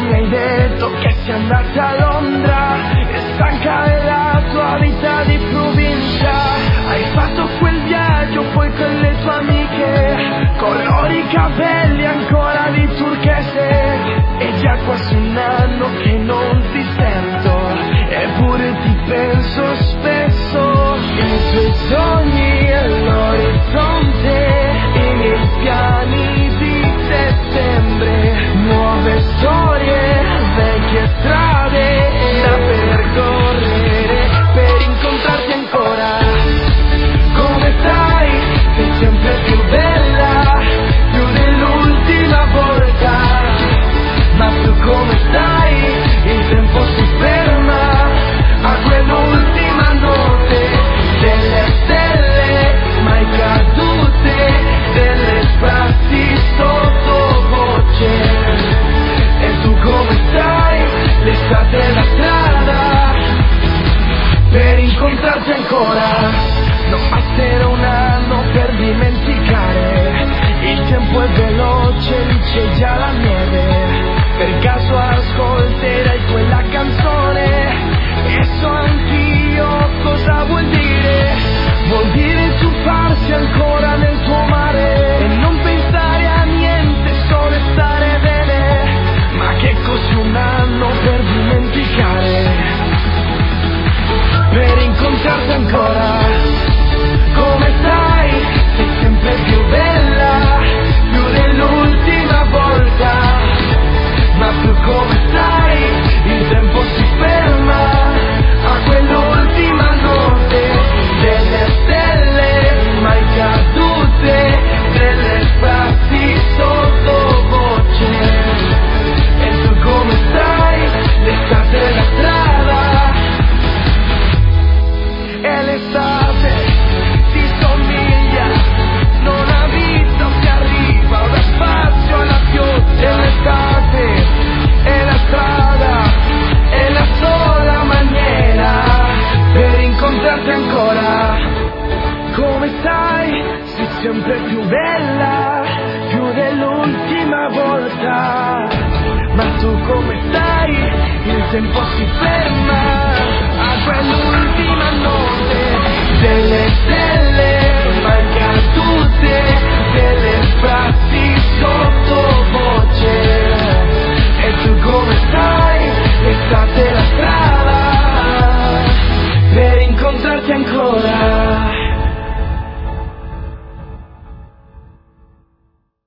mi hai detto che sei andata a Londra e stanca della tua vita di provincia. Hai fatto quel viaggio poi con le tue amiche, colori capelli ancora di turchese. È già quasi un anno che non ti sento, eppure ti penso spesso. I tuoi sogni all'orizzonte, i miei piani di settembre, nuove storie, vecchie strade da percorrere per incontrarti ancora. Come stai? Sei sempre più bella, più dell'ultima volta. Ma tu come stai? Il tempo si ferma a quell'ultima notte delle stelle mai cadute, delle frasi sottovoce. E tu come stai? L'estate è la strada per incontrarti ancora. Non basterà un anno per dimenticare, il tempo è veloce, lì c'è già la neve. Per caso ascolterai quella canzone e so anch'io cosa vuol dire. Vuol dire tuffarsi ancora nel tuo mare e non pensare a niente, solo stare bene. Ma che cos'è un anno per dimenticare, per incontrarti ancora. Come stai? Sei sempre più bella, più dell'ultima volta. Ma tu come stai? Il tempo si ferma a quell'ultima notte delle stelle mai cadute, delle frasi sottovoce. E tu come stai? L'estate è la strada, e l'estate ti somiglia, non ha vita che arriva da spazio alla pioggia. E l'estate è la strada, è la sola maniera per incontrarti ancora. Come stai? Sei sempre più bella, più dell'ultima volta. Ma tu come stai? Il tempo si ferma a quell'ultima notte